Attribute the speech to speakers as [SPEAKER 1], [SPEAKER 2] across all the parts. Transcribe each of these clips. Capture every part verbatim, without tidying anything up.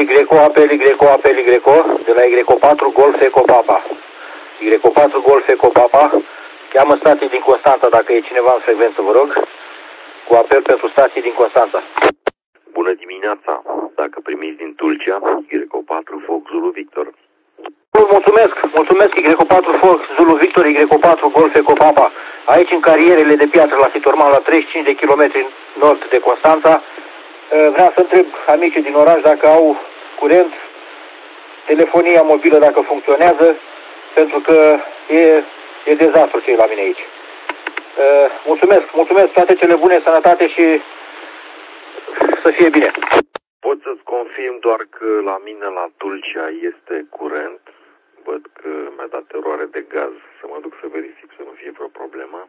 [SPEAKER 1] Y Apel, Y Apel, Y, de la Y patru Golf Eco Papa. Y patru Golf Eco Papa. Cheamă stații din Constanța, dacă e cineva în frecvență, vă rog. Cu apel pentru stații din Constanța.
[SPEAKER 2] Bună dimineața! Dacă primiți din Tulcea, Y patru Fox Zulu Victor.
[SPEAKER 1] Mulțumesc, mulțumesc Y patru Fox Zulu Victor, Y patru Golf Eco Papa. Aici în carierele de piatră la Sitorman, la treizeci și cinci de kilometri nord de Constanța. Vreau să întreb amicii din oraș dacă au curent, telefonia mobilă dacă funcționează, pentru că e, e dezastru ce e la mine aici. Mulțumesc, mulțumesc, toate cele bune, sănătate și să fie bine.
[SPEAKER 2] Pot să-ți confirm doar că la mine la Tulcea este curent. Văd că mi-a dat eroare de gaz, să mă duc să verific să nu fie vreo problemă.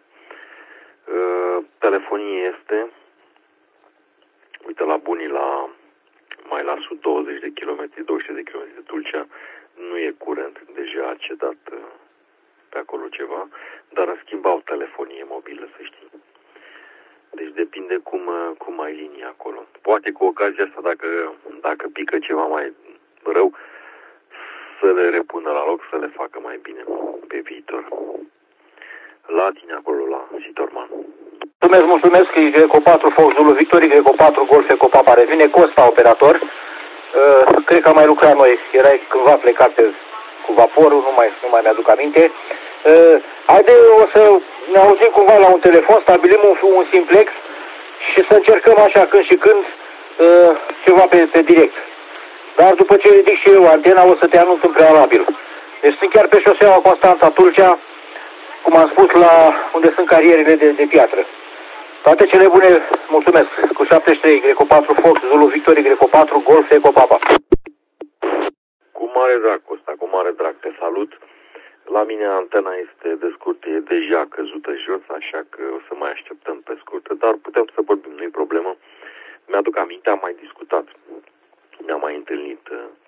[SPEAKER 2] Telefonie este. Uite, la bunii, la mai la sub douăzeci de kilometri, douăzeci de kilometri de Tulcea, nu e curent, deja a cedat pe acolo ceva, dar în schimb au telefonie mobilă, să știi. Deci depinde cum, cum ai linia acolo. Poate cu ocazia asta, dacă, dacă pică ceva mai rău, să le repună la loc, să le facă mai bine pe viitor. La tine acolo, la Sitorman.
[SPEAKER 1] Mulțumesc, mulțumesc, Y patru Fox Zulu Victor, Y patru Golf Eco Papa, revine Costa, operator. Uh, cred că am mai lucrat noi, erai cândva plecat pe, cu vaporul, nu mai, nu mai mi-aduc aminte. Uh, haide, o să ne auzim cumva la un telefon, stabilim un, un simplex și să încercăm așa când și când uh, ceva pe, pe direct. Dar după ce ridic și eu antena, o să te anunț în prealabil. Deci sunt chiar pe șoseaua Constanța-Tulcea, cum am spus, la unde sunt carierele de, de piatră. Toate cele bune, mulțumesc. Cu șaptezeci și trei, Y patru Fox Zulu Victor, Y patru Golf Eco Papa.
[SPEAKER 2] Cu mare drag, Costa, cu mare drag, te salut. La mine antena este de scurt, e deja căzută jos, așa că o să mai așteptăm pe scurtă, dar putem să vorbim, nu-i problemă. Mi-aduc aminte, am mai discutat, ne-am mai întâlnit.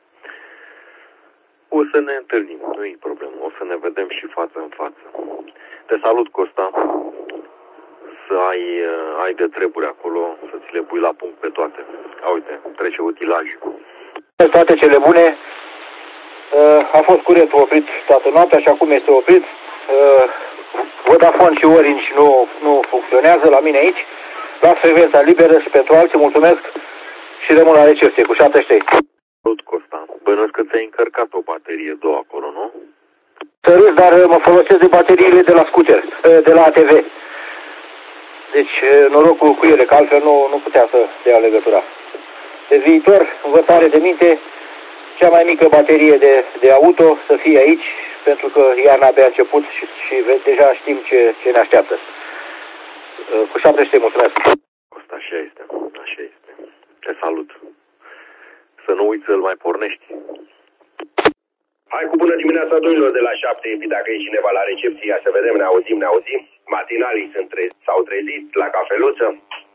[SPEAKER 2] O să ne întâlnim, nu-i problemă, o să ne vedem și față în față. Te salut, Costa. Să ai, ai de treburi acolo, să ți le pui la punct pe toate. A, uite, trece utilajul.
[SPEAKER 1] Toate cele bune. A fost curentul oprit toată noaptea și acum este oprit. Vodafone și Orange nu, nu funcționează la mine aici. La frecvența liberă și pentru alții, mulțumesc și rămân la recepție cu șaptezeci și trei.
[SPEAKER 2] Salut, Costa. Bănuiesc că ți-ai încărcat o baterie, două acolo, nu?
[SPEAKER 1] Să râs, dar mă folosesc de bateriile de la scooter, de la A T V. Deci norocul cu ele, că altfel nu, nu putea să dea legătura. Pe viitor, învățare de minte, cea mai mică baterie de, de auto să fie aici, pentru că iarna abia a început și, și deja știm ce, ce ne așteaptă. Cu șaptezeci și trei, mulțumesc.
[SPEAKER 2] Asta așa este, așa este. Te salut. Să nu uiți să-l mai pornești.
[SPEAKER 3] Hai cu bună dimineața, domnilor, de la șapte, dacă e cineva la recepție, ia să vedem, ne auzim, ne auzim. Matinalii sunt tre s-au trezit la cafeluță.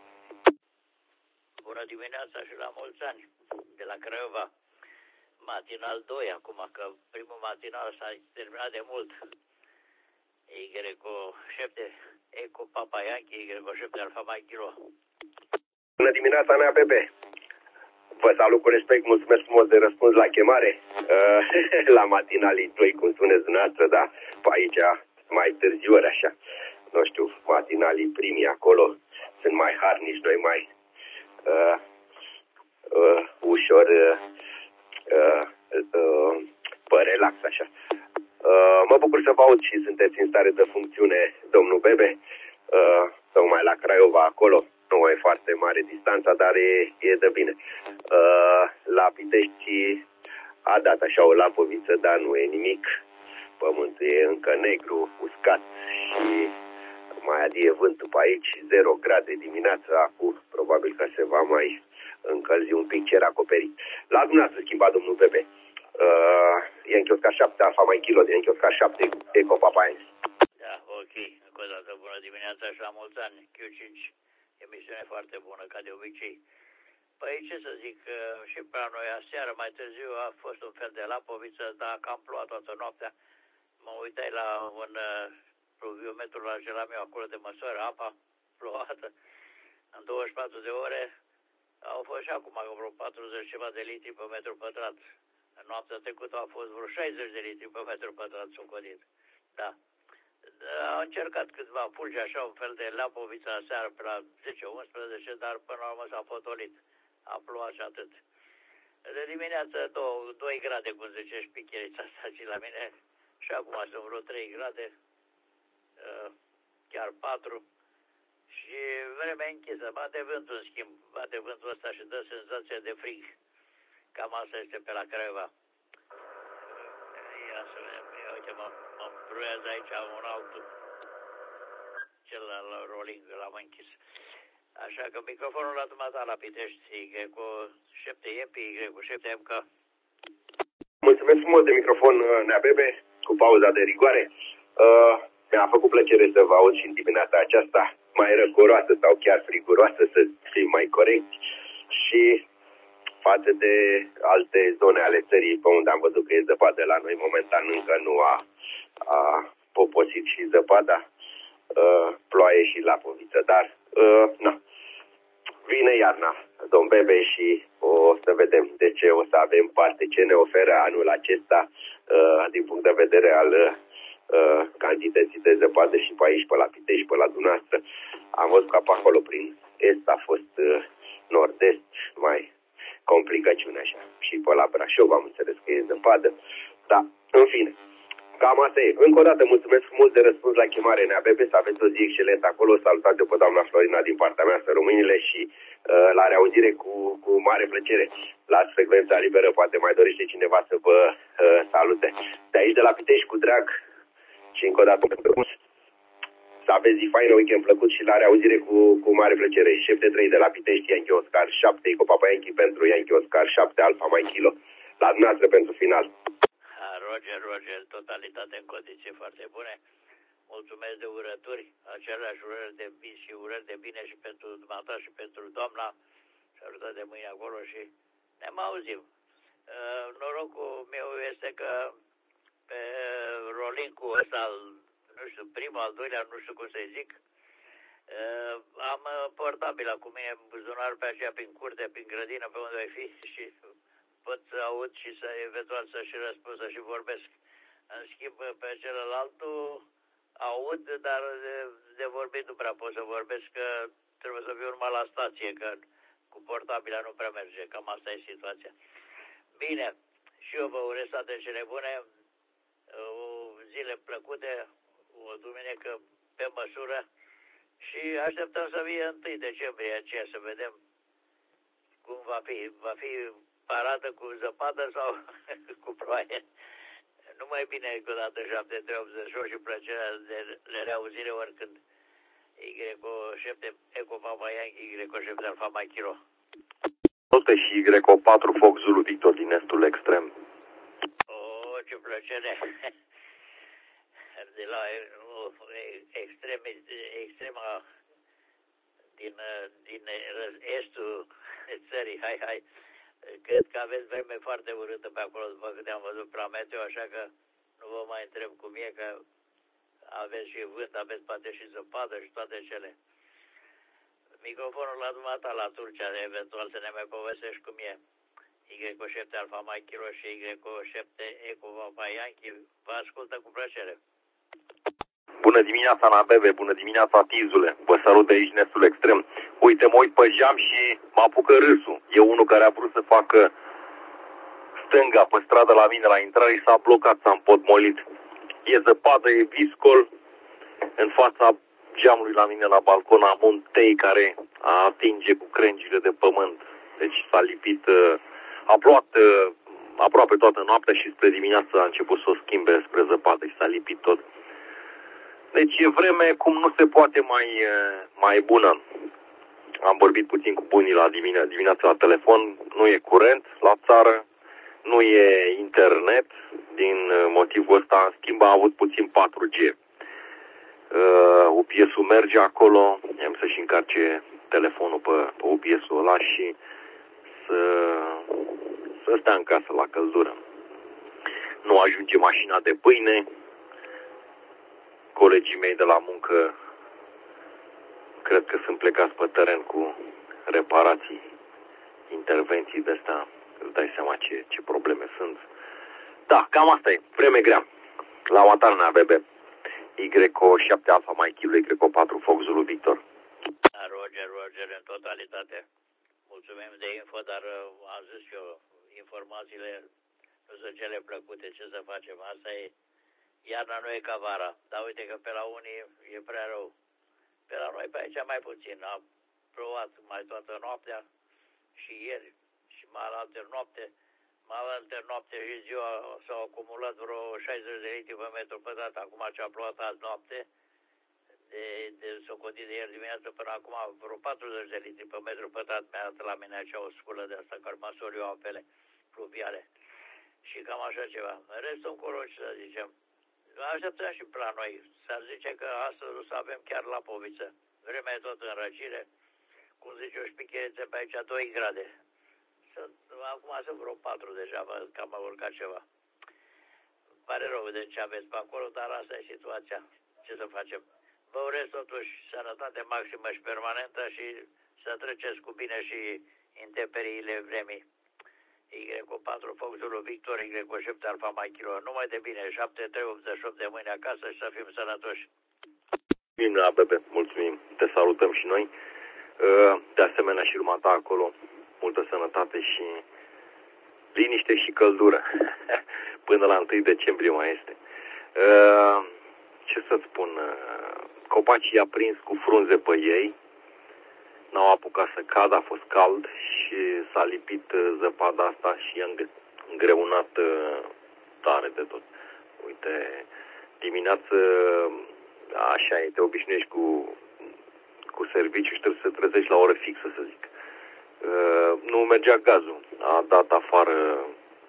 [SPEAKER 4] Bună dimineața și la mulți ani, de la Craiova. Matinal doi acum, că primul matinal s-a terminat de mult. Y cu șapte, Eco Papa Yankee, Y cu șapte Alfa Mike Kilo.
[SPEAKER 3] Bună dimineața, mea Pepe. Vă salut cu respect, mulțumesc frumos de răspuns la chemare. Uh, la matinalii doi, cum spuneți dumneavoastră, da, pe aici mai târziu ori așa. Nu știu, matinalii primii acolo sunt mai harnici, noi mai uh, uh, ușor uh, uh, uh, pe relax așa. Uh, mă bucur să vă aud și sunteți în stare de funcțiune, domnul Bebe, uh, tocmai la Craiova acolo. Nu e foarte mare distanța, dar e, e de bine. Uh, la Pitești a dat așa o lapoviță, dar nu e nimic. Pământul e încă negru, uscat și mai adie vântul pe aici, zero grade dimineața, acum probabil că se va mai încălzi un pic cer acoperit. La dumneavoastră schimba, domnul Pepe. Uh, e în chiosca șapte, Alfa Mai Kilo, de în chiosca șapte, Eco Papa Yankee.
[SPEAKER 4] Da, ok. Încă o dată bună dimineața și la mulți ani. Q cinci, emisiune foarte bună, ca de obicei. Păi ce să zic, și pe la noi aseară, mai târziu, a fost un fel de lapoviță, dar cam plouat toată noaptea. Mă uitai la un pluviometru la meu acolo de măsoară apa plouată în douăzeci și patru de ore. Au fost și acum vreo patruzeci ceva de litri pe metru pătrat. În noaptea trecută au fost vreo șaizeci de litri pe metru pătrat socodit. Da. Au încercat câțiva fulgi, așa, un fel de Lapovița seară pe la zece unsprezece, dar până la urmă s-a potolit. A plouat și atât. De dimineață doi grade, cum zice șpicherița asta și la mine. Și acum sunt vreo trei grade, chiar patru. Și vremea închisă. Bate vântul, în schimb. Bate vântul ăsta și dă senzație de frig. Cam asta este pe la Craiova. Ia să vedem. Ia uite, mă, mă bruiază aici un altul. Cel al rolling l-am închis. Așa că microfonul la dumneata la Pitești, Y cu șapte E P, Y cu șapte M K.
[SPEAKER 3] Mulțumesc frumos de microfon, Nea Bebe, cu pauza de rigoare. Uh, mi-a făcut plăcere să vă aud și în dimineața aceasta, mai răcoroasă sau chiar friguroasă, să fim mai corecți. Și față de alte zone ale țării, pe unde am văzut că e zăpadă, la noi momentan încă nu a, a poposit și zăpada, uh, ploaie și lapoviță, dar uh, na. Vine iarna, domn Bebe, și o să vedem de ce o să avem parte, ce ne oferă anul acesta uh, din punct de vedere al uh, cantității de zăpadă și pe aici, pe la Pitești, pe la dumneavoastră. Am văzut că pe acolo prin est a fost uh, nord-est mai complicăciune așa. Și pe la Brașov am înțeles că e zăpadă. Da, în fine. Cam asta e. Încă o dată mulțumesc frumos de răspuns la chemare, Nea Bebe, să aveți o zi excelentă acolo. Salutate pe doamna Florina din partea mea, să românile, și uh, la reauzire cu, cu mare plăcere. La frecvența liberă poate mai dorește cineva să vă uh, salute. De aici, de la Pitești, cu drag, și încă o dată să aveți zi faină, weekend plăcut și la reauzire cu, cu mare plăcere. șapte trei de la Pitești, Yankee Oscar șapte, cu Papa Yankee pentru Yankee Oscar șapte, Alfa Mike Kilo. La dumneavoastră pentru final.
[SPEAKER 4] Roger, Roger, totalitate în condiții foarte bune. Mulțumesc de urături, aceleași urări de bine și urări de bine și pentru dumneata și pentru doamna. Și ajută de mâine acolo și ne mai auzim. Uh, norocul meu este că pe rolling-ul ăsta, nu știu, primul, al doilea, nu știu cum să-i zic, uh, am portabila cu mine în buzunar pe aceea, prin curte, prin grădină, pe unde ai fi, și pot să aud și să eventual să și răspund, să și vorbesc. În schimb, pe celălaltul aud, dar de, de vorbit nu prea pot să vorbesc, că trebuie să fiu numai la stație, că cu portabila nu prea merge. Cam asta e situația. Bine, și eu vă urez toate cele bune, o zile plăcute, o duminică pe măsură și așteptăm să fie întâi decembrie aceea, să vedem cum va fi. Va fi parată cu zăpadă sau cu ploaie. Numai bine încă o dată șapte trei optzeci și opt și plăcerea de, de reauzire oricând. Y șapte Eco Papa Yankee, Y șapte Alfa Mike Kilo.
[SPEAKER 2] Note și Y patru Fox Zulu Victor din estul extrem.
[SPEAKER 4] Oh, ce plăcere! De la extrem, extrema din, din estul țării, hai, hai. Cred că aveți vreme foarte urâtă pe acolo, după câte am văzut la meteo, așa că nu vă mai întreb cum e, că aveți și vânt, aveți poate și zăpadă și toate cele. Microfonul la dumneata la Turcia, eventual să ne mai povestești cum e. Y șapte Alfa Mike Kilo și Y șapte Eco Papa Yankee vă ascultă cu plăcere.
[SPEAKER 2] Bună dimineața, Nea Bebe, bună dimineața, Tizule. Vă salut de aici, nestul extrem. Uite, mă uit pe geam și mă apucă râsul. E unul care a vrut să facă stânga pe stradă la mine la intrare și s-a blocat, s-a împotmolit. E zăpadă, e viscol. În fața geamului la mine la balcon am un tei care a atinge cu crengile de pământ. Deci s-a lipit, a plouat aproape toată noaptea și spre dimineață a început să o schimbe spre zăpadă și s-a lipit tot. Deci e vreme cum nu se poate mai, mai bună. Am vorbit puțin cu bunii la dimine- dimineața la telefon, nu e curent la țară, nu e internet, din motivul ăsta, în schimb, a avut puțin patru G. Uh, U P S-ul merge acolo, am să-și încarce telefonul pe, pe U P S-ul ăla și să, să stea în casă la căldură. Nu ajunge mașina de pâine, colegii mei de la muncă cred că sunt plecați pe teren cu reparații intervenții de astea, îți dai seama ce, ce probleme sunt. Da, cam asta e. Vreme grea. La Oatan A B B. Y O șapte Alfa Mike Kilo, Y O patru Fox Zulu Victor.
[SPEAKER 4] Da, Roger, Roger, în totalitate. Mulțumim de info, dar uh, am zis eu, informațiile nu sunt cele plăcute. Ce să facem? Asta e, iarna nu e ca vara. Dar uite că pe la unii e prea rău. Pe la noi pe aici mai puțin. Am plouat mai toată noaptea și ieri și mai alaltă noapte. Mai alaltă noapte și ziua s-au acumulat vreo șaizeci de litri pe metru pătrat. Acum ce a plouat azi noapte, de, de socotit de ieri dimineață până acum, vreo patruzeci de litri pe metru pătrat mi-a dat la mine acea o sculă de asta, care măsori eu apele pluviale. Și cam așa ceva. În restul încolo, ce să zicem, așteptăm și pe la noi. S-ar zice că astăzi o să avem chiar la Poviță. Vremea e tot în răcire. Cum zice o șpicheriță pe aici, doi grade. Sunt, acum sunt vreo patru deja, că am urcat ceva. Pare rău de ce aveți pe acolo, dar asta e situația. Ce să facem? Vă urez totuși sănătate maximă și permanentă și să treceți cu bine și intemperiile vremii. Y O patru Fox Zulu Victor, Y O șapte Alfa Mike Kilo. Numai de bine, șapte trei optzeci și opt de mâine acasă și să fim sănătoși.
[SPEAKER 2] Mulțumim la A B B, mulțumim, te salutăm și noi. De asemenea și urmata acolo, multă sănătate și liniște și căldură. Până la întâi decembrie mai este. Ce să spun, copacii i-a prins cu frunze pe ei, n-au apucat să cadă, a fost cald și s-a lipit zăpada asta și i-a îngreunat tare de tot. Uite, dimineață, așa e, te obișnuiești cu, cu serviciu și trebuie să te trezești la o oră fixă, să zic. Nu mergea gazul, a dat afară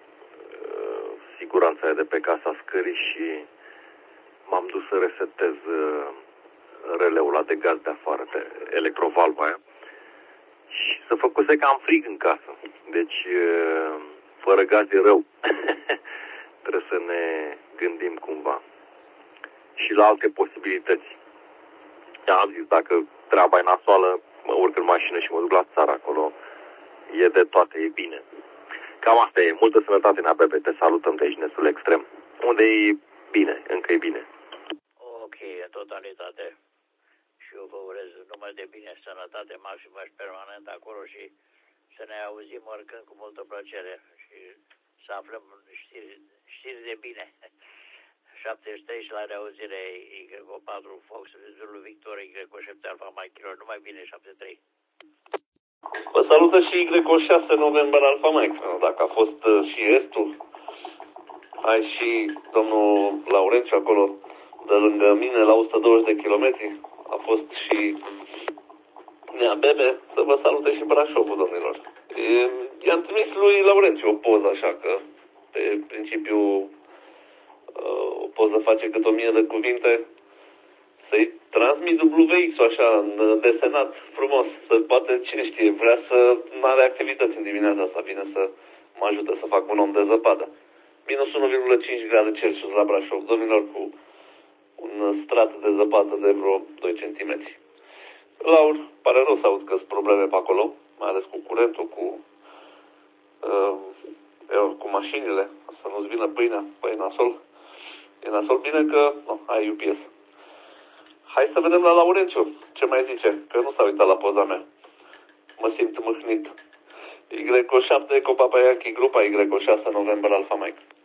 [SPEAKER 2] siguranța aia de pe casa scării și m-am dus să resetez releul ăla de gaz de afară, de electrovalva aia. Și să făcuse că am frig în casă. Deci, fără gaz e rău. Trebuie să ne gândim cumva. Și la alte posibilități. Am zis, dacă treaba e nasoală, mă urc în mașină și mă duc la țară acolo. E de toate, e bine. Cam asta e. Multă sănătate în A B B. Te salutăm de aici, Nesul Extrem. Unde e bine, încă e bine.
[SPEAKER 4] Ok, în totalitate. Și eu vă urez numai de bine, sănătate maximă și permanent acolo și să ne auzim oricând cu multă plăcere și să aflăm știri, știri de bine. șaptezeci și trei și la reauzire Y O patru Fox Zulu Victor, Y O șapte Alfa Mike Kilo. Numai bine, șaptezeci și trei.
[SPEAKER 5] Vă salută și Y O șase November Alfa Mike. Dacă a fost și estul, ai și domnul Laurențiu acolo de lângă mine la o sută douăzeci de kilometri. A fost și Nea Bebe, să vă salute și Brașovul, domnilor. I-am trimis lui Laurențiu o poză, așa că pe principiu o poză face cât o mie de cuvinte. Să-i transmit W X-ul așa, desenat, frumos, să poate, cine știe, vrea să nu are activități în dimineața asta, vine să mă ajute să fac un om de zăpadă. minus unu virgulă cinci grade Celsius la Brașov, domnilor, cu un strat de zăpadă de vreo doi centimetri. Laur, pare rău să aud că sunt probleme pe acolo, mai ales cu curentul, cu, uh, cu mașinile, să nu-ți vină pâinea, păi nasol. E nasol, bine că nu, ai U P S. Hai să vedem la Laurențiu ce mai zice, că nu s-a uitat la poza mea. Mă simt mâhnit. Y O șapte Eco Papa Yankee, grupa Y O șase November Alfa Mike.